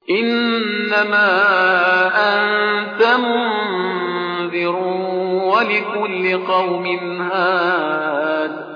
إنما أنت منذر ولكل قوم هاد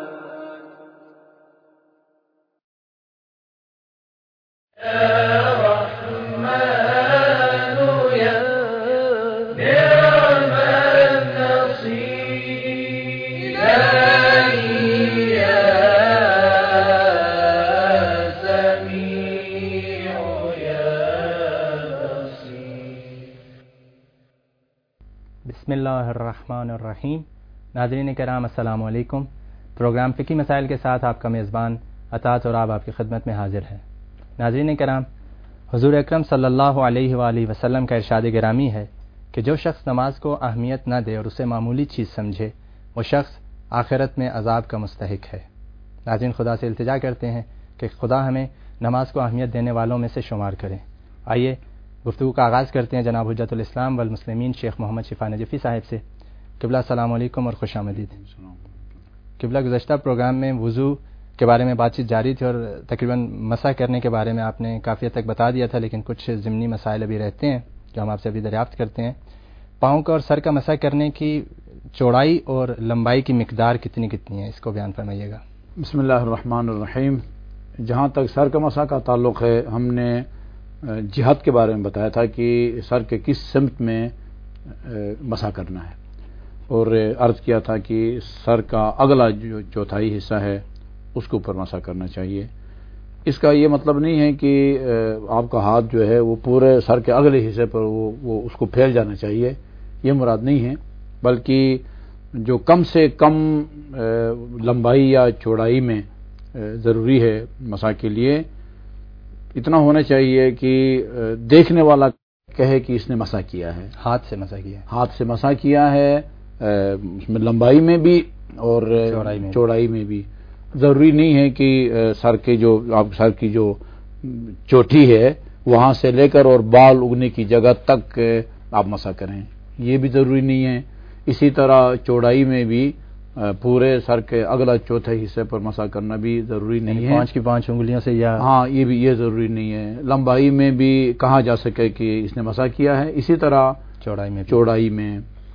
بسم اللہ الرحمن الرحیم۔ ناظرین کرام السلام علیکم۔ پروگرام فقہی مسائل کے ساتھ آپ کا میزبان عطاۃ اور آپ کی خدمت میں حاضر ہے۔ ناظرین کرام، حضور اکرم صلی اللہ علیہ وآلہ وسلم کا ارشاد گرامی ہے کہ جو شخص نماز کو اہمیت نہ دے اور اسے معمولی چیز سمجھے، وہ شخص آخرت میں عذاب کا مستحق ہے۔ ناظرین، خدا سے التجا کرتے ہیں کہ خدا ہمیں نماز کو اہمیت دینے والوں میں سے شمار کریں۔ آئیے گفتگو کا آغاز کرتے ہیں جناب حجت الاسلام والمسلمین شیخ محمد شفا نجفی صاحب سے۔ قبلہ السلام علیکم اور خوش آمدید۔ قبلہ، گزشتہ پروگرام میں وضو کے بارے میں بات چیت جاری تھی اور تقریباً مسح کرنے کے بارے میں آپ نے کافی حد تک بتا دیا تھا، لیکن کچھ ضمنی مسائل ابھی رہتے ہیں جو ہم آپ سے ابھی دریافت کرتے ہیں۔ پاؤں کا اور سر کا مسح کرنے کی چوڑائی اور لمبائی کی مقدار کتنی ہے، اس کو بیان فرمائیے گا۔ بسم اللہ الرحمن الرحیم۔ جہاں تک سر کا مسح کا تعلق ہے، ہم نے جہت کے بارے میں بتایا تھا کہ سر کے کس سمت میں مسح کرنا ہے، اور عرض کیا تھا کہ سر کا اگلا جو چوتھائی حصہ ہے اس کے اوپر مسح کرنا چاہیے۔ اس کا یہ مطلب نہیں ہے کہ آپ کا ہاتھ جو ہے وہ پورے سر کے اگلے حصے پر وہ اس کو پھیل جانا چاہیے، یہ مراد نہیں ہے، بلکہ جو کم سے کم لمبائی یا چوڑائی میں ضروری ہے مسح کے لیے، اتنا ہونا چاہیے کہ دیکھنے والا کہے کہ اس نے مسح کیا ہے، ہاتھ سے مسح کیا ہے، اس میں لمبائی میں بھی اور چوڑائی میں بھی۔ ضروری نہیں ہے کہ سر کے جو آپ سر کی جو چوٹھی ہے وہاں سے لے کر اور بال اگنے کی جگہ تک آپ مسح کریں، یہ بھی ضروری نہیں ہے۔ اسی طرح چوڑائی میں بھی پورے سر کے اگلا چوتھے حصے پر مسح کرنا بھی ضروری نہیں ہے، 5 انگلیوں سے، یا ہاں یہ ضروری نہیں ہے۔ لمبائی میں بھی کہا جا سکے کہ اس نے مسح کیا ہے، اسی طرح چوڑائی میں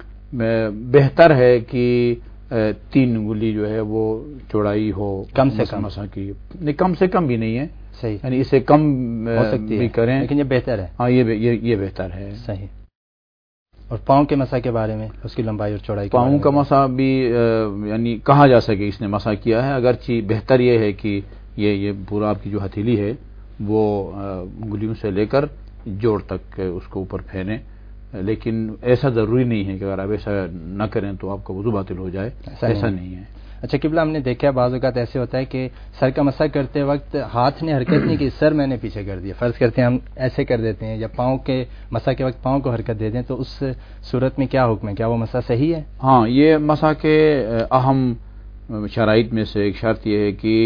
بہتر ہے کہ 3 انگلی جو ہے وہ چوڑائی ہو، کم سے کم مسح کی، نہیں کم سے کم بھی نہیں ہے، صحیح، یعنی اسے کم ہو سکتی بھی کریں، لیکن یہ بہتر ہے، ہاں یہ بہتر ہے، صحیح۔ اور پاؤں کے مسح کے بارے میں، اس کی لمبائی اور چوڑائی کے پاؤں کا مسح بھی یعنی کہا جا سکے اس نے مسح کیا ہے، اگرچہ بہتر یہ ہے کہ یہ پورا آپ کی جو ہتھیلی ہے وہ انگلیوں سے لے کر جوڑ تک اس کو اوپر پھیریں، لیکن ایسا ضروری نہیں ہے کہ اگر آپ ایسا نہ کریں تو آپ کا وضو باطل ہو جائے، ایسا نہیں ہے۔ اچھا قبلہ، ہم نے دیکھا بعض اوقات ایسے ہوتا ہے کہ سر کا مسح کرتے وقت ہاتھ نے حرکت نہیں کی، سر میں نے پیچھے کر دیا، فرض کرتے ہیں ہم ایسے کر دیتے ہیں، یا پاؤں کے مسح کے وقت پاؤں کو حرکت دے دیں، تو اس صورت میں کیا حکم ہے؟ کیا وہ مسح صحیح ہے؟ ہاں، یہ مسح کے اہم شرائط میں سے ایک شرط یہ ہے کہ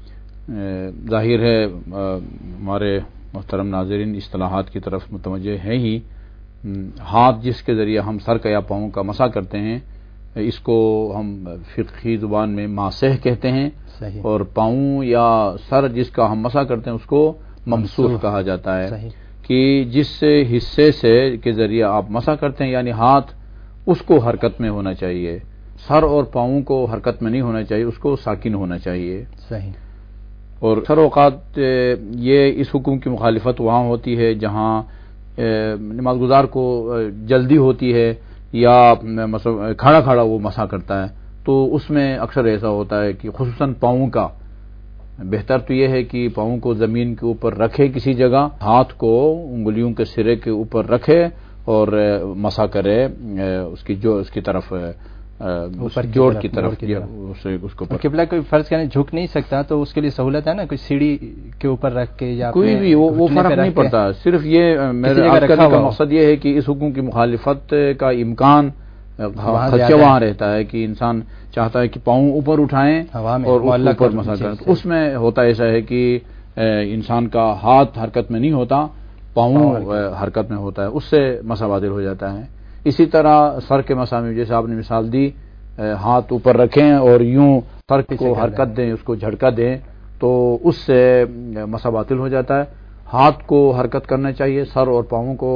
ظاہر ہے ہمارے محترم ناظرین اصطلاحات کی طرف متوجہ ہیں ہی، ہاتھ جس کے ذریعے ہم سر کا یا پاؤں کا مسح کرتے ہیں اس کو ہم فقہی زبان میں ماسح کہتے ہیں، صحیح، اور پاؤں یا سر جس کا ہم مسح کرتے ہیں اس کو ممسوح کہا جاتا ہے، صحیح، کہ جس حصے سے کے ذریعے آپ مسح کرتے ہیں یعنی ہاتھ، اس کو حرکت میں ہونا چاہیے، سر اور پاؤں کو حرکت میں نہیں ہونا چاہیے، اس کو ساکن ہونا چاہیے، صحیح۔ اور اکثر اوقات یہ اس حکم کی مخالفت وہاں ہوتی ہے جہاں نماز گزار کو جلدی ہوتی ہے یا مثلا کھڑا وہ مسح کرتا ہے، تو اس میں اکثر ایسا ہوتا ہے کہ خصوصاً پاؤں کا بہتر تو یہ ہے کہ پاؤں کو زمین کے اوپر رکھے کسی جگہ، ہاتھ کو انگلیوں کے سرے کے اوپر رکھے اور مسح کرے اس کی طرف اوپر جوڑ کی طرف، اس کو قبلہ کوئی فرض کرنے جھک نہیں سکتا تو اس کے لیے سہولت ہے نا، کوئی سیڑھی کے اوپر رکھ کے یا کوئی بھی وہ فرق نہیں پڑتا، صرف یہ میرے کرنے کا مقصد یہ ہے کہ اس حکم کی مخالفت کا امکان خدشہ وہاں رہتا ہے کہ انسان چاہتا ہے کہ پاؤں اوپر اٹھائیں اور اوپر مسح کریں، اس میں ہوتا ایسا ہے کہ انسان کا ہاتھ حرکت میں نہیں ہوتا، پاؤں حرکت میں ہوتا ہے، اس سے مسح باطل ہو جاتا ہے۔ اسی طرح سر کے مسح میں جیسے آپ نے مثال دی، ہاتھ اوپر رکھیں اور یوں سر کو حرکت دیں، اس کو جھٹکا دیں، تو اس سے مسح باطل ہو جاتا ہے۔ ہاتھ کو حرکت کرنا چاہیے، سر اور پاؤں کو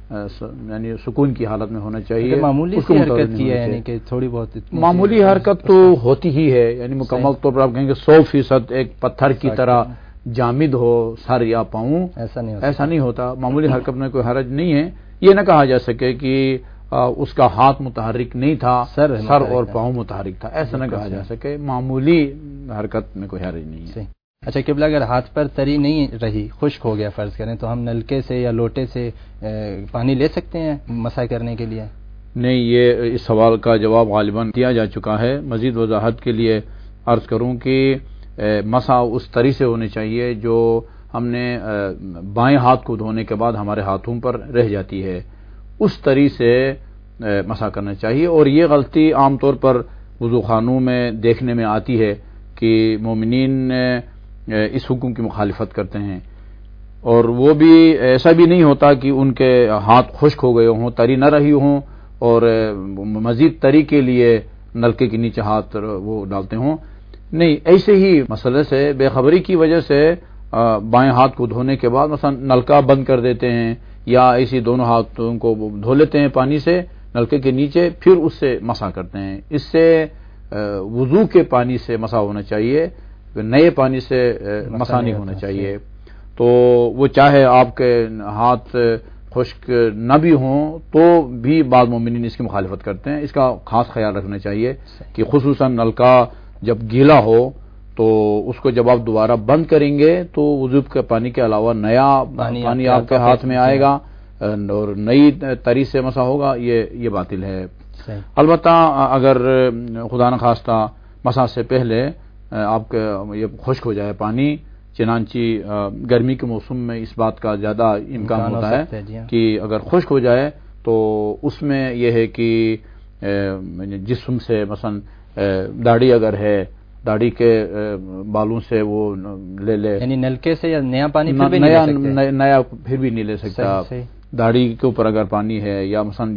یعنی سکون کی حالت میں ہونا چاہیے. معمولی سی حرکت کی ہے، یعنی کہ تھوڑی بہت معمولی حرکت تو ہوتی ہی ہے، یعنی مکمل طور پر آپ کہیں گے 100% ایک پتھر کی طرح جامد ہو سر یا پاؤں، ایسا نہیں ہوتا. معمولی حرکت میں کوئی حرج نہیں ہے. یہ نہ کہا جا سکے کہ اس کا ہاتھ متحرک نہیں تھا، سر اور پاؤں متحرک تھا، ایسا نہ کہا جا سکے. معمولی حرکت میں کوئی حرج نہیں ہے. اچھا قبلہ، اگر ہاتھ پر تری نہیں رہی، خشک ہو گیا فرض کریں، تو ہم نلکے سے یا لوٹے سے پانی لے سکتے ہیں مسح کرنے کے لیے؟ نہیں، یہ اس سوال کا جواب غالباً دیا جا چکا ہے. مزید وضاحت کے لیے عرض کروں کہ مسح اس طری سے ہونی چاہیے جو ہم نے بائیں ہاتھ کو دھونے کے بعد ہمارے ہاتھوں پر رہ جاتی ہے، اس طری سے مسح کرنا چاہیے. اور یہ غلطی عام طور پر وضو خانوں میں دیکھنے میں آتی ہے کہ مومنین اس حکم کی مخالفت کرتے ہیں، اور وہ بھی ایسا بھی نہیں ہوتا کہ ان کے ہاتھ خشک ہو گئے ہوں، تری نہ رہی ہوں، اور مزید تری کے لیے نلکے کے نیچے ہاتھ وہ ڈالتے ہوں. نہیں، ایسے ہی مسئلے سے بے خبری کی وجہ سے بائیں ہاتھ کو دھونے کے بعد مثلا نلکا بند کر دیتے ہیں، یا ایسی دونوں ہاتھوں کو دھو لیتے ہیں پانی سے نلکے کے نیچے، پھر اس سے مسح کرتے ہیں. اس سے وضو کے پانی سے مسح ہونا چاہیے، نئے پانی سے مسح نہیں ہونا چاہیے. تو وہ چاہے آپ کے ہاتھ خشک نہ بھی ہوں تو بھی بعض مومنین اس کی مخالفت کرتے ہیں. اس کا خاص خیال رکھنا چاہیے کہ خصوصاً نلکا جب گیلا ہو تو اس کو جب آپ دوبارہ بند کریں گے تو وضو کے پانی کے علاوہ نیا پانی آپ کے ہاتھ میں آئے گا اور نئی تری سے مسح ہوگا. یہ باطل ہے. البتہ اگر خدا نخواستہ مسح سے پہلے آپ کا یہ خشک ہو جائے پانی، چنانچہ گرمی کے موسم میں اس بات کا زیادہ امکان ہوتا ہے کہ اگر خشک ہو جائے تو اس میں یہ ہے کہ جسم سے مثلا داڑھی اگر ہے، داڑھی کے بالوں سے وہ لے یعنی نلکے سے یا نیا پانی نیا پھر بھی نہیں لے سکتا. داڑھی کے اوپر اگر پانی ہے یا مثلا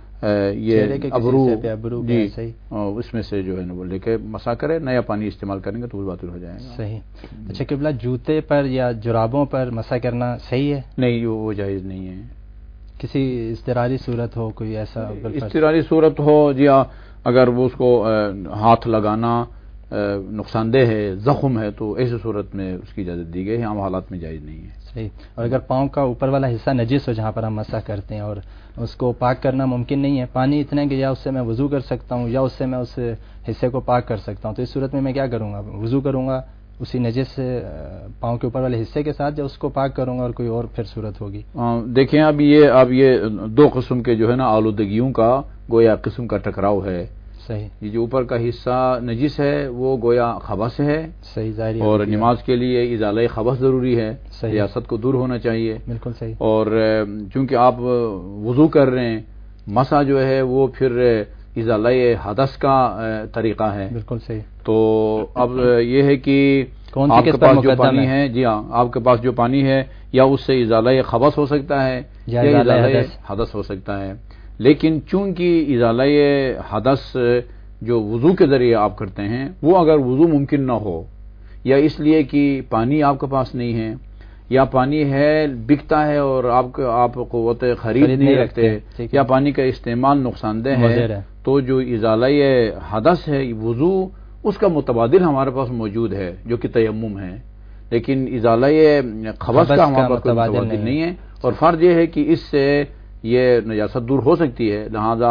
یہ ابرو جی اس میں سے جو ہے نا وہ لے کے مسح کرے، نیا پانی استعمال کریں گے تو وہ باطل ہو جائے گا. صحیح. اچھا قبلہ، جوتے پر یا جرابوں پر مسح کرنا صحیح ہے؟ نہیں، وہ جائز نہیں ہے. کسی اضطراری صورت ہو، کوئی ایسا اضطراری صورت ہو، جی اگر وہ اس کو ہاتھ لگانا نقصان دہ ہے، زخم ہے، تو ایسی صورت میں اس کی اجازت دی گئی ہے، عام حالات میں جائز نہیں ہے. صحیح. اور اگر پاؤں کا اوپر والا حصہ نجس ہو جہاں پر ہم مسح کرتے ہیں اور اس کو پاک کرنا ممکن نہیں ہے، پانی اتنا ہے کہ یا اس سے میں وضو کر سکتا ہوں یا اس سے میں اس حصے کو پاک کر سکتا ہوں، تو اس صورت میں کیا کروں گا؟ وضو کروں گا اسی نجس پاؤں کے اوپر والے حصے کے ساتھ، یا اس کو پاک کروں گا اور کوئی اور پھر صورت ہوگی؟ دیکھیں، اب یہ دو قسم کے جو ہے نا آلودگیوں کا گویا قسم کا ٹکراؤ ہے. صحیح. یہ جو اوپر کا حصہ نجس ہے وہ گویا خبث ہے. صحیح. ظاہر. اور نماز کے لیے ازالہ خبث ضروری ہے، ریاست کو دور ہونا چاہیے. بالکل صحیح. اور چونکہ آپ وضو کر رہے ہیں، مسح جو ہے وہ پھر ازالہ حدث کا طریقہ ہے. بالکل صحیح. تو اب یہ ہے کہ آپ کے پاس جو پانی ہے، جی ہاں، آپ کے پاس جو پانی ہے یا اس سے ازالہ خبث ہو سکتا ہے یا ازالہ حدث ہو سکتا ہے. لیکن چونکہ ازالہ حدث جو وضو کے ذریعے آپ کرتے ہیں، وہ اگر وضو ممکن نہ ہو، یا اس لیے کہ پانی آپ کے پاس نہیں ہے، یا پانی ہے بکتا ہے اور آپ قوت خرید نہیں رکھتے، یا پانی کا استعمال نقصان دہ ہے، تو جو ازالہ حدث ہے وضو، اس کا متبادل ہمارے پاس موجود ہے جو کہ تیمم ہے. لیکن ازالہ خبث کا ہمارے پاس کوئی متبادل نہیں ہے. اور فرض یہ ہے کہ اس سے یہ نجاست دور ہو سکتی ہے، لہذا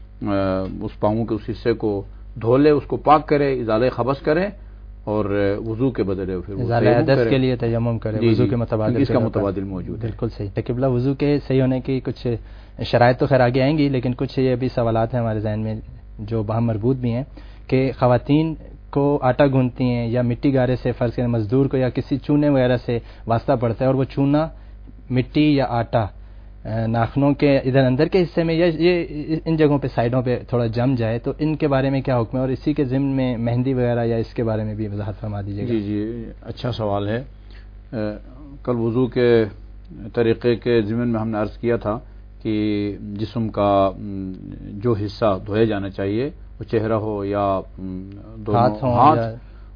اس پاؤں کے اس حصے کو دھو لے، اس کو پاک کرے، ازالہ خبث کرے، اور وضو کے بدلے پھر ازالہ حدث کے لیے تیمم کرے. وضو کے متبادل اس کا متبادل موجود ہے. بالکل صحیح. قبلہ، وضو کے صحیح ہونے کی کچھ شرائط تو خیر آگے آئیں گی، لیکن کچھ یہ بھی سوالات ہیں ہمارے ذہن میں جو باہم مربوط بھی ہیں کہ خواتین کو آٹا گوندتی ہیں یا مٹی گارے سے، فرض کریں مزدور کو یا کسی چونے وغیرہ سے واسطہ پڑتا ہے، اور وہ چونا مٹی یا آٹا ناخنوں کے ادھر اندر کے حصے میں یا یہ ان جگہوں پہ سائڈوں پہ تھوڑا جم جائے، تو ان کے بارے میں کیا حکم ہے؟ اور اسی کے ضمن میں مہندی وغیرہ یا اس کے بارے میں بھی وضاحت فرما دیجیے گا. جی اچھا سوال ہے. کل وضو کے طریقے کے ضمن میں ہم نے عرض کیا تھا کہ جسم کا جو حصہ دھویا جانا چاہیے وہ چہرہ ہو یا دونوں ہاتھ،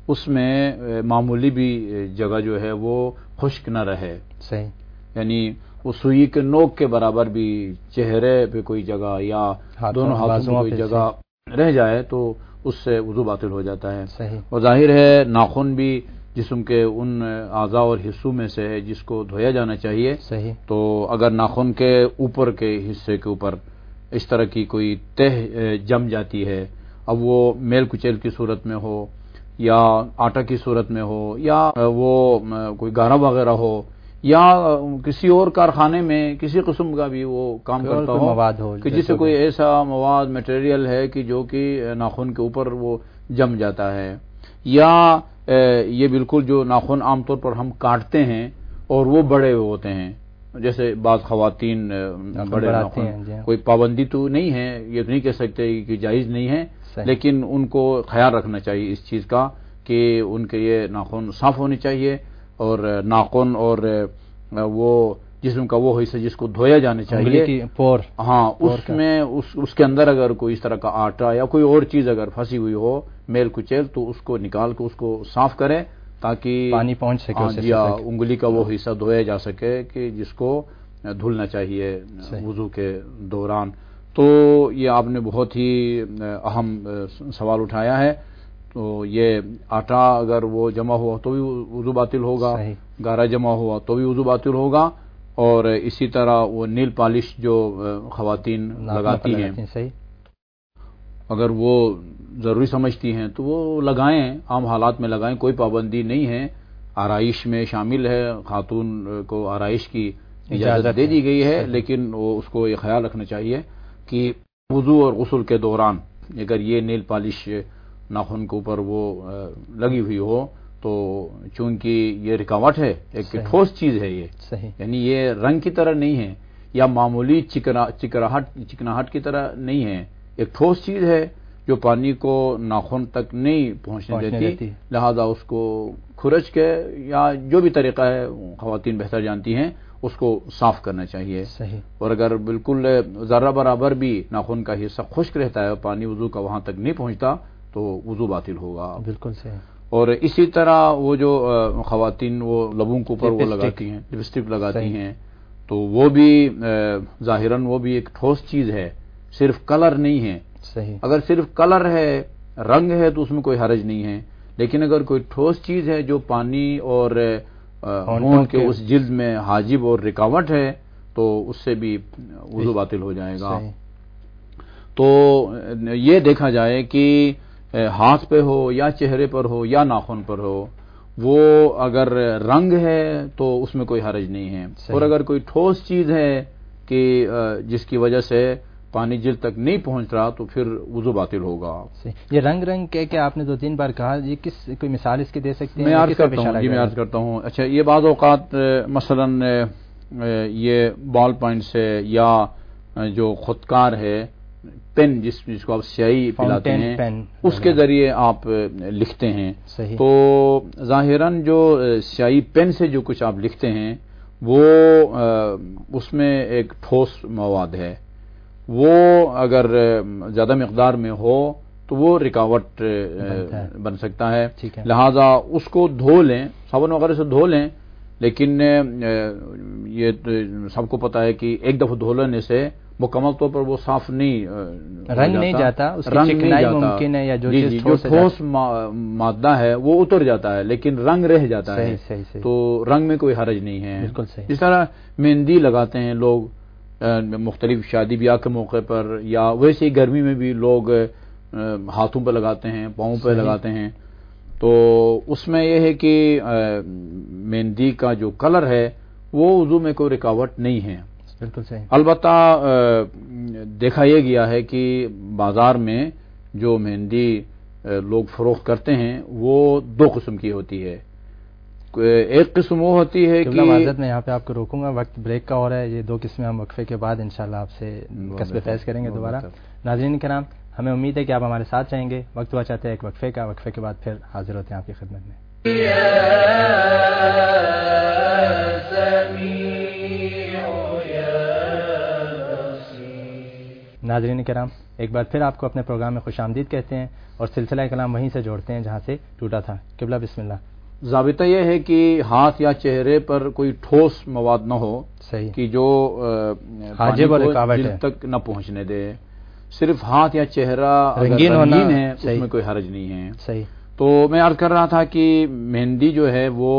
اس میں معمولی بھی جگہ جو ہے وہ خشک نہ رہے. صحیح. یعنی وہ سوئی کے نوک کے برابر بھی چہرے پہ کوئی جگہ یا دونوں ہاتھوں پہ کوئی جگہ رہ جائے تو اس سے وضو باطل ہو جاتا ہے. صحیح. اور ظاہر ہے ناخن بھی جسم کے ان اعضاء اور حصوں میں سے ہے جس کو دھویا جانا چاہیے. صحیح. تو اگر ناخن کے اوپر کے حصے کے اوپر اس طرح کی کوئی تہ جم جاتی ہے، اب وہ میل کچیل کی صورت میں ہو یا آٹا کی صورت میں ہو یا وہ کوئی گارا وغیرہ ہو یا کسی اور کارخانے میں کسی قسم کا بھی وہ کام کرتا ہو کہ جس سے کوئی ایسا مواد مٹیریل ہے کہ جو کہ ناخن کے اوپر وہ جم جاتا ہے، یا یہ بالکل جو ناخن عام طور پر ہم کاٹتے ہیں اور وہ بڑے ہوتے ہیں، جیسے بعض خواتین بڑے ناخن، کوئی پابندی تو نہیں ہے، یہ نہیں کہہ سکتے کہ جائز نہیں ہے، لیکن ان کو خیال رکھنا چاہیے اس چیز کا کہ ان کے یہ ناخن صاف ہونے چاہیے، اور ناخن اور وہ جسم کا وہ حصہ جس کو دھویا جانا چاہیے ہاں اس میں اس کے اندر اگر کوئی اس طرح کا آٹا یا کوئی اور چیز اگر پھنسی ہوئی ہو میل کچیل تو اس کو نکال کے اس کو صاف کرے تاکہ پانی پہنچ سکے یا انگلی کا وہ حصہ دھویا جا سکے کہ جس کو دھلنا چاہیے وضو کے دوران. تو یہ آپ نے بہت ہی اہم سوال اٹھایا ہے. تو یہ آٹا اگر وہ جمع ہوا تو بھی وضو باطل ہوگا، گارا جمع ہوا تو بھی وضو باطل ہوگا، اور اسی طرح وہ نیل پالش جو خواتین لگاتی ہیں اگر وہ ضروری سمجھتی ہیں تو وہ لگائیں، عام حالات میں لگائیں، کوئی پابندی نہیں ہے، آرائش میں شامل ہے، خاتون کو آرائش کی اجازت دے دی گئی ہے، لیکن وہ اس کو یہ خیال رکھنا چاہیے کہ وضو اور غسل کے دوران اگر یہ نیل پالش ناخن کے اوپر وہ لگی ہوئی ہو تو چونکہ یہ رکاوٹ ہے، ایک ٹھوس چیز ہے یہ، یعنی یہ رنگ کی طرح نہیں ہے یا معمولی چکناہٹ کی طرح نہیں ہے، ایک ٹھوس چیز ہے جو پانی کو ناخن تک نہیں پہنچنے دیتی، لہذا اس کو کھرچ کے یا جو بھی طریقہ ہے خواتین بہتر جانتی ہیں اس کو صاف کرنا چاہیے. اور اگر بالکل ذرہ برابر بھی ناخن کا حصہ خشک رہتا ہے اور پانی وضو کا وہاں تک نہیں پہنچتا تو وضو باطل ہوگا. بالکل صحیح. اور اسی طرح وہ جو خواتین وہ لبوں کے اوپر وہ لگاتی ہیں، لپسٹک لگاتی ہیں، تو وہ بھی ظاہراً وہ بھی ایک ٹھوس چیز ہے، صرف کلر نہیں ہے. اگر صرف کلر ہے، رنگ ہے تو اس میں کوئی حرج نہیں ہے، لیکن اگر کوئی ٹھوس چیز ہے جو پانی اور ہونٹ کے اس جلد میں حاجب اور رکاوٹ ہے تو اس سے بھی وضو باطل ہو جائے گا. تو یہ دیکھا جائے کہ ہاتھ پہ ہو یا چہرے پر ہو یا ناخن پر ہو، وہ اگر رنگ ہے تو اس میں کوئی حرج نہیں ہے، اور اگر کوئی ٹھوس چیز ہے کہ جس کی وجہ سے پانی جلد تک نہیں پہنچ رہا تو پھر وضو باطل ہوگا. یہ رنگ کہہ کے آپ نے 2-3 بار کہا، یہ کوئی مثال اس کی دے سکتے ہیں؟ میں عرض کرتا ہوں. اچھا، یہ بعض اوقات مثلا یہ بال پوائنٹ سے یا جو خودکار ہے پین جس کو آپ سیاہی پلاتے ہیں اس کے ذریعے آپ لکھتے ہیں، تو ظاہراً جو سیاہی پین سے جو کچھ آپ لکھتے ہیں وہ اس میں ایک ٹھوس مواد ہے، وہ اگر زیادہ مقدار میں ہو تو وہ رکاوٹ بن سکتا ہے. لہذا اس کو دھو لیں، صابن وغیرہ سے دھو لیں، لیکن یہ سب کو پتا ہے کہ ایک دفعہ دھو لینے سے مکمل طور پر وہ صاف نہیں رنگ نہیں جاتا، اس کی چکنائی ممکن ہے، یا جو ٹھوس مادہ ہے وہ اتر جاتا ہے لیکن رنگ رہ جاتا ہے. تو رنگ میں کوئی حرج نہیں ہے. اس طرح مہندی لگاتے ہیں لوگ مختلف شادی بیاہ کے موقع پر، یا ویسے ہی گرمی میں بھی لوگ ہاتھوں پہ لگاتے ہیں، پاؤں پہ لگاتے ہیں. تو اس میں یہ ہے کہ مہندی کا جو کلر ہے وہ وضو میں کوئی رکاوٹ نہیں ہے. بالکل صحیح. البتہ دیکھا یہ گیا ہے کہ بازار میں جو مہندی لوگ فروخت کرتے ہیں وہ 2 قسم کی ہوتی ہے. ایک قسم وہ ہوتی ہے کہ معذرت میں یہاں پہ آپ کو روکوں گا، وقت بریک کا ہو رہا ہے. یہ 2 قسمیں ہم وقفے کے بعد انشاءاللہ آپ سے کسب فیض کریں گے دوبارہ. ناظرین کرام، ہمیں امید ہے کہ آپ ہمارے ساتھ رہیں گے. وقت ہوا چاہتے ہیں ایک وقفے کا، وقفے کے بعد پھر حاضر ہوتے ہیں آپ کی خدمت میں. ناظرین کرام، ایک بار پھر آپ کو اپنے پروگرام میں خوش آمدید کہتے ہیں اور سلسلہ کلام وہیں سے جوڑتے ہیں جہاں سے ٹوٹا تھا۔ قبلہ بسم اللہ۔ ضابطہ یہ ہے کہ ہاتھ یا چہرے پر کوئی ٹھوس مواد نہ ہو، صحیح، کہ جو حاجب اور پانی کو رکاوٹ دل ہے، تک نہ پہنچنے دے۔ صرف ہاتھ یا چہرہ اگر رنگین ہونا ہے اس صحیح، میں کوئی حرج نہیں ہے۔ صحیح، تو میں عرض کر رہا تھا کہ مہندی جو ہے وہ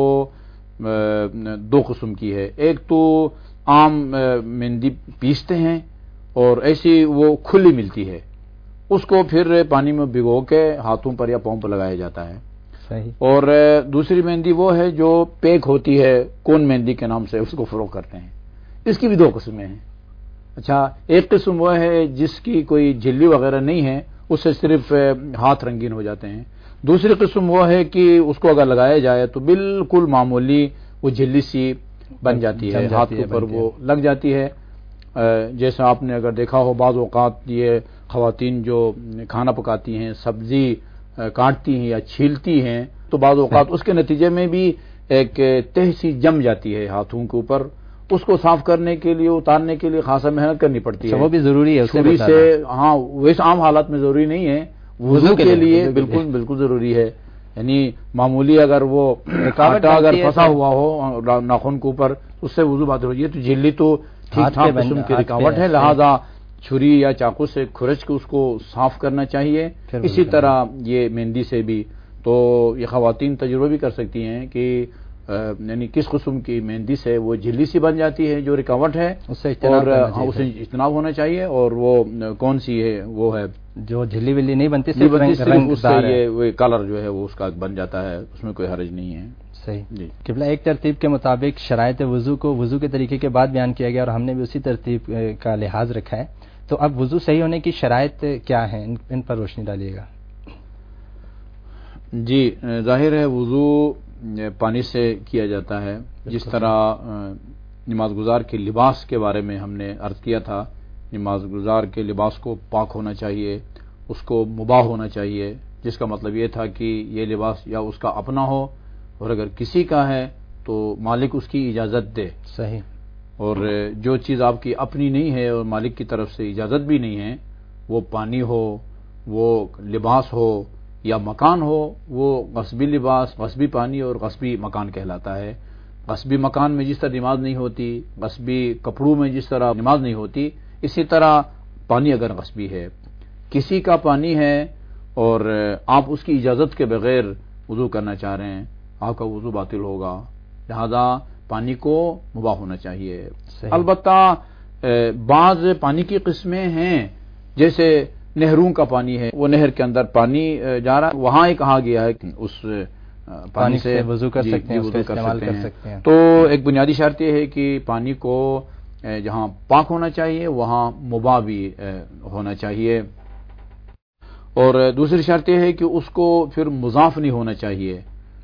دو قسم کی ہے۔ ایک تو عام مہندی پیستے ہیں اور ایسی وہ کھلی ملتی ہے، اس کو پھر پانی میں بھگو کے ہاتھوں پر یا پاؤں پر لگایا جاتا ہے۔ صحیح، اور دوسری مہندی وہ ہے جو پیک ہوتی ہے، کون مہندی کے نام سے اس کو فروخت کرتے ہیں۔ اس کی بھی دو قسمیں ہیں۔ اچھا، ایک قسم وہ ہے جس کی کوئی جھلی وغیرہ نہیں ہے، اس سے صرف ہاتھ رنگین ہو جاتے ہیں۔ دوسری قسم وہ ہے کہ اس کو اگر لگایا جائے تو بالکل معمولی وہ جھلی سی بن جاتی ہے، ہاتھوں پر وہ لگ جاتی ہے۔ جیسا آپ نے اگر دیکھا ہو، بعض اوقات یہ خواتین جو کھانا پکاتی ہیں، سبزی کاٹتی ہیں یا چھیلتی ہیں، تو بعض اوقات اس کے نتیجے میں بھی ایک تہ سی جم جاتی ہے ہاتھوں کے اوپر۔ اس کو صاف کرنے کے لیے، اتارنے کے لیے خاصا محنت کرنی پڑتی ہے۔ وہ بھی ضروری ہے، چھری سے، ہاں ویسے عام حالات میں ضروری نہیں ہے، وضو کے لیے بالکل ضروری ہے۔ یعنی معمولی اگر وہ آٹا اگر پھنسا ہوا ہو ناخن کے اوپر، اس سے وضو باطل ہو جائے تو جھلی تو ٹھیک ٹھاک قسم کی رکاوٹ ہے، لہذا چھری یا چاقو سے کھرچ کے اس کو صاف کرنا چاہیے۔ اسی طرح یہ مہندی سے بھی، تو یہ خواتین تجربہ بھی کر سکتی ہیں کہ یعنی کس قسم کی مہندی سے وہ جھلی سی بن جاتی ہے جو رکاوٹ ہے، اور اسے اجتناب ہونا چاہیے، اور وہ کون سی ہے وہ ہے جو جھلی ولی نہیں بنتی، صرف اس سے یہ کلر جو ہے وہ اس کا بن جاتا ہے، اس میں کوئی حرج نہیں ہے۔ صحیح جی قبلہ، ایک ترتیب کے مطابق شرائط وضو کو وضو کے طریقے کے بعد بیان کیا گیا اور ہم نے بھی اسی ترتیب کا لحاظ رکھا ہے۔ تو اب وضو صحیح ہونے کی شرائط کیا ہیں، ان پر روشنی ڈالیے گا۔ جی، ظاہر ہے وضو پانی سے کیا جاتا ہے، جس طرح نماز گزار کے لباس کے بارے میں ہم نے عرض کیا تھا، نماز گزار کے لباس کو پاک ہونا چاہیے، اس کو مباح ہونا چاہیے، جس کا مطلب یہ تھا کہ یہ لباس یا اس کا اپنا ہو، اور اگر کسی کا ہے تو مالک اس کی اجازت دے۔ صحیح، اور جو چیز آپ کی اپنی نہیں ہے اور مالک کی طرف سے اجازت بھی نہیں ہے، وہ پانی ہو، وہ لباس ہو یا مکان ہو، وہ غصبی لباس، غصبی پانی اور غصبی مکان کہلاتا ہے۔ غصبی مکان میں جس طرح نماز نہیں ہوتی، غصبی کپڑوں میں جس طرح نماز نہیں ہوتی، اسی طرح پانی اگر غصبی ہے، کسی کا پانی ہے اور آپ اس کی اجازت کے بغیر وضو کرنا چاہ رہے ہیں، آپ کا وضو باطل ہوگا، لہذا پانی کو مباح ہونا چاہیے۔ البتہ بعض پانی کی قسمیں ہیں، جیسے نہروں کا پانی ہے، وہ نہر کے اندر پانی جا رہا ہے، وہاں ہی کہا گیا ہے کہ اس پانی سے وضو کر سکتے ہیں، استعمال کر سکتے ہیں۔ تو ایک بنیادی شرط یہ ہے کہ پانی کو جہاں پاک ہونا چاہیے وہاں مباح بھی ہونا چاہیے، اور دوسری شرط یہ ہے کہ اس کو پھر مضاف نہیں ہونا چاہیے،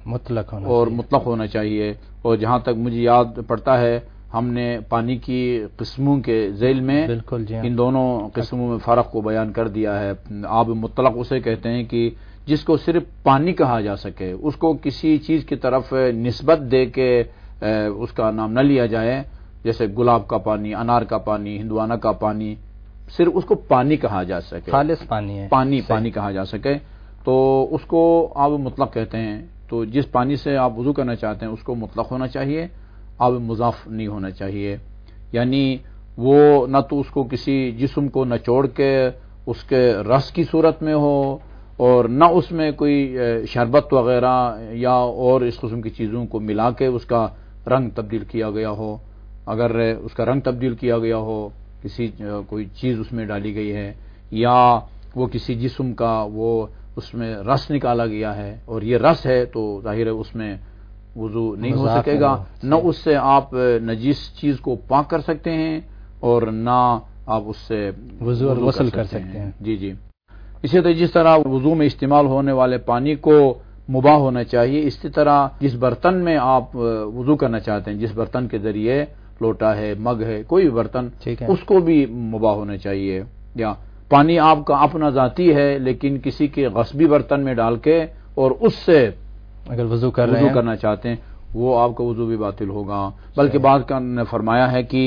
مطلق ہونا چاہیے۔ اور جہاں تک مجھے یاد پڑتا ہے، ہم نے پانی کی قسموں کے ذیل میں ان دونوں قسموں میں فرق کو بیان کر دیا ہے۔ آب مطلق اسے کہتے ہیں کہ جس کو صرف پانی کہا جا سکے، اس کو کسی چیز کی طرف نسبت دے کے اس کا نام نہ لیا جائے، جیسے گلاب کا پانی، انار کا پانی، ہندوانہ کا پانی، صرف اس کو پانی کہا جا سکے، خالص پانی ہے، پانی کہا جا سکے، تو اس کو آب مطلق کہتے ہیں۔ تو جس پانی سے آپ وضو کرنا چاہتے ہیں اس کو مطلق ہونا چاہیے، آب مضاف نہیں ہونا چاہیے، یعنی وہ نہ تو اس کو کسی جسم کو نچوڑ کے اس کے رس کی صورت میں ہو، اور نہ اس میں کوئی شربت وغیرہ یا اور اس قسم کی چیزوں کو ملا کے اس کا رنگ تبدیل کیا گیا ہو۔ اگر اس کا رنگ تبدیل کیا گیا ہو، کسی کوئی چیز اس میں ڈالی گئی ہے، یا وہ کسی جسم کا وہ اس میں رس نکالا گیا ہے اور یہ رس ہے، تو ظاہر ہے اس میں وضو نہیں ہو سکے گا، نہ اس سے آپ نجیس چیز کو پاک کر سکتے ہیں اور نہ آپ اس سے وضو اور غسل کر سکتے ہیں۔ جی اسی طرح جس طرح وضو میں استعمال ہونے والے پانی کو مباح ہونا چاہیے، اسی طرح جس برتن میں آپ وضو کرنا چاہتے ہیں، جس برتن کے ذریعے لوٹا ہے، مگ ہے، کوئی بھی برتن، اس کو بھی مباح ہونا چاہیے۔ یا پانی آپ کا اپنا ذاتی ہے لیکن کسی کے غصبی برتن میں ڈال کے اور اس سے اگر وضو کرنا چاہتے ہیں، وہ آپ کا وضو بھی باطل ہوگا۔ بلکہ بعض کا نے فرمایا ہے کہ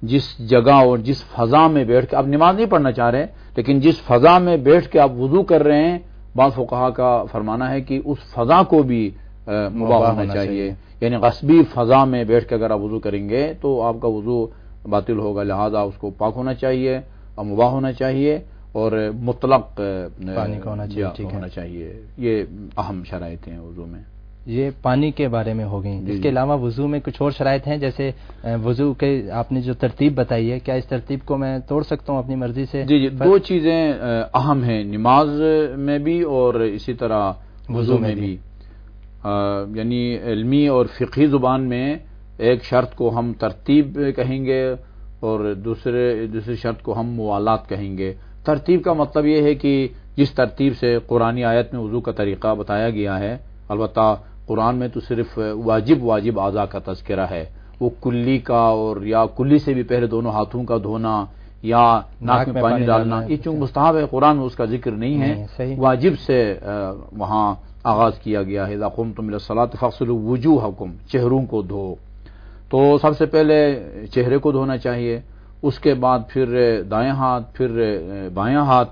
جس جگہ اور جس فضا میں بیٹھ کے آپ نماز نہیں پڑھنا چاہ رہے لیکن جس فضا میں بیٹھ کے آپ وضو کر رہے ہیں، بعض فقہا کا فرمانا ہے کہ اس فضا کو بھی مباح ہونا چاہیے، یعنی غصبی فضا میں بیٹھ کے اگر آپ وضو کریں گے تو آپ کا وضو باطل ہوگا، لہذا اس کو پاک ہونا چاہیے اور مباح ہونا چاہیے اور مطلق پانی کا ہونا چاہیے۔ یہ اہم شرائط ہیں وضو میں۔ یہ پانی کے بارے میں ہو گئی۔ اس کے علاوہ وضو میں کچھ اور شرائط ہیں، جیسے وضو کے آپ نے جو ترتیب بتائی ہے، کیا اس ترتیب کو میں توڑ سکتا ہوں اپنی مرضی سے؟ جی دو چیزیں اہم ہیں، نماز میں بھی اور اسی طرح وضو میں بھی۔ یعنی علمی اور فقہی زبان میں ایک شرط کو ہم ترتیب کہیں گے اور دوسری شرط کو ہم موالات کہیں گے۔ ترتیب کا مطلب یہ ہے کہ جس ترتیب سے قرآنی آیت میں وضو کا طریقہ بتایا گیا ہے، البتہ قرآن میں تو صرف واجب اعضاء کا تذکرہ ہے، وہ کلی کا اور یا کلی سے بھی پہلے دونوں ہاتھوں کا دھونا یا ناک میں پانی ڈالنا، یہ چونکہ مستحب ہے، قرآن میں اس کا ذکر نہیں ہے، واجب سے وہاں آغاز کیا گیا ہے۔ اذا قمتم الى الصلاۃ فاغسلوا وجوہکم، چہروں کو دھو، تو سب سے پہلے چہرے کو دھونا چاہیے، اس کے بعد پھر دائیں ہاتھ، پھر بائیں ہاتھ۔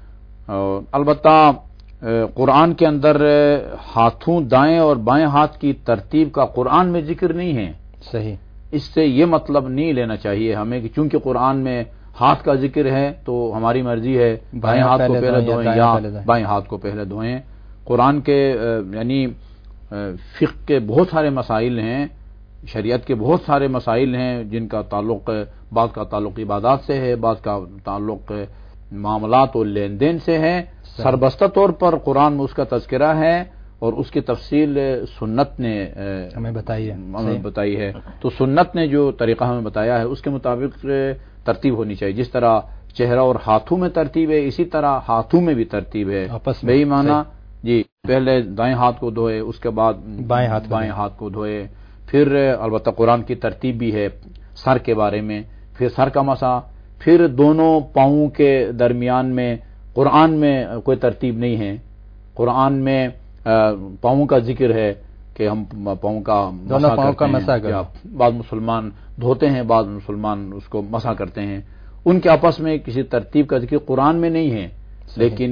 البتہ قرآن کے اندر ہاتھوں دائیں اور بائیں ہاتھ کی ترتیب کا قرآن میں ذکر نہیں ہے۔ صحیح۔ اس سے یہ مطلب نہیں لینا چاہیے ہمیں کہ چونکہ قرآن میں ہاتھ کا ذکر ہے تو ہماری مرضی ہے بائیں ہاتھ کو پہلے دھوئیں یا بائیں ہاتھ کو پہلے دھوئیں۔ قرآن کے یعنی فقہ کے بہت سارے مسائل ہیں، شریعت کے بہت سارے مسائل ہیں جن کا تعلق بعض کا تعلق عبادات سے ہے، بعض کا تعلق معاملات اور لین دین سے ہے۔ سربستہ طور پر قرآن میں اس کا تذکرہ ہے اور اس کی تفصیل سنت نے ہمیں بتائی ہے۔ تو سنت نے جو طریقہ ہمیں بتایا ہے اس کے مطابق ترتیب ہونی چاہیے، جس طرح چہرہ اور ہاتھوں میں ترتیب ہے اسی طرح ہاتھوں میں بھی ترتیب ہے۔ بے ایمانہ جی پہلے دائیں ہاتھ کو دھوئے، اس کے بعد بائیں ہاتھ کو دھوئے، پھر البتہ قرآن کی ترتیب بھی ہے سر کے بارے میں، پھر سر کا مسح، پھر دونوں پاؤں کے درمیان میں قرآن میں کوئی ترتیب نہیں ہے۔ قرآن میں پاؤں کا ذکر ہے کہ ہم پاؤں کا مسح کرتے ہیں، بعض مسلمان دھوتے ہیں، بعض مسلمان اس کو مسح کرتے ہیں، ان کے آپس میں کسی ترتیب کا ذکر قرآن میں نہیں ہے، لیکن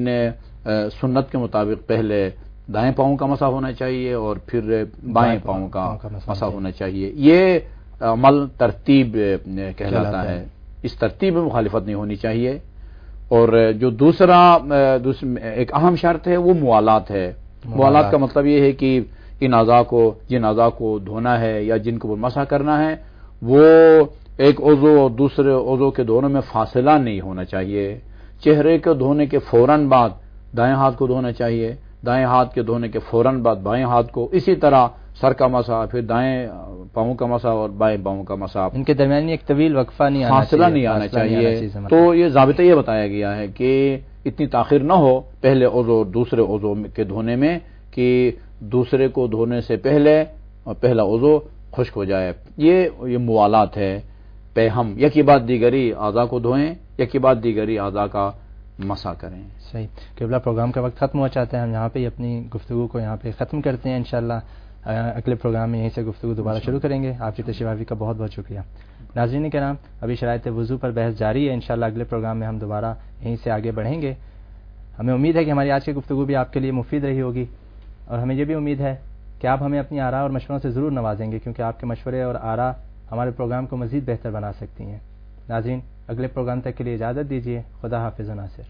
سنت کے مطابق پہلے دائیں پاؤں کا مسح ہونا چاہیے اور پھر بائیں پاؤں کا مسح ہونا چاہیے۔ یہ عمل ترتیب کہلاتا ہے، اس ترتیب میں مخالفت نہیں ہونی چاہیے۔ اور جو دوسرا ایک اہم شرط ہے وہ موالات ہے۔ موالات کا مطلب یہ ہے کہ جن اعضاء کو دھونا ہے یا جن کو مسح کرنا ہے وہ ایک عضو اور دوسرے عضو کے دونوں میں فاصلہ نہیں ہونا چاہیے۔ چہرے کو دھونے کے فوراً بعد دائیں ہاتھ کو دھونا چاہیے، دائیں ہاتھ کے دھونے کے فوراً بعد بائیں ہاتھ کو، اسی طرح سر کا مسح، پھر دائیں پاؤں کا مسح اور بائیں پاؤں کا مسح، ان کے درمیان ایک طویل وقفہ فاصلہ نہیں آنا چاہیے۔ تو یہ ضابطہ یہ بتایا گیا ہے کہ اتنی تاخیر نہ ہو پہلے عضو اور دوسرے عضو کے دھونے میں کہ دوسرے کو دھونے سے پہلے اور پہلا عضو خشک ہو جائے۔ یہ موالات ہے۔ ہم یکی بعد دیگری اعضاء کو دھوئیں، یکی بعد دیگری اعضاء کا مسح کریں۔ صحیح۔ قبلہ پروگرام کا وقت ختم ہوا چاہتے ہیں، ہم یہاں پہ اپنی گفتگو کو یہاں پہ ختم کرتے ہیں۔ انشاءاللہ اگلے پروگرام میں یہیں سے گفتگو دوبارہ شروع کریں گے۔ آپ کی تشریف آوری کا بہت بہت شکریہ۔ ناظرین کرام، ابھی شرائط وضو پر بحث جاری ہے، انشاءاللہ اگلے پروگرام میں ہم دوبارہ یہیں سے آگے بڑھیں گے۔ ہمیں امید ہے کہ ہماری آج کی گفتگو بھی آپ کے لیے مفید رہی ہوگی، اور ہمیں یہ بھی امید ہے کہ آپ ہمیں اپنی آراء اور مشوروں سے ضرور نوازیں گے، کیونکہ آپ کے مشورے اور آراء ہمارے پروگرام کو مزید بہتر بنا سکتی ہیں۔ ناظرین، اگلے پروگرام تک کے لیے اجازت دیجیے۔ خدا حافظ و ناصر۔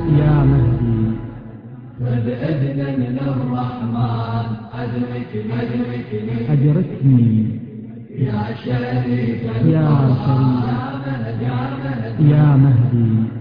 يا مهدي فبإذن من الرحمن أدركني يا شريف يا شريف يا مهدي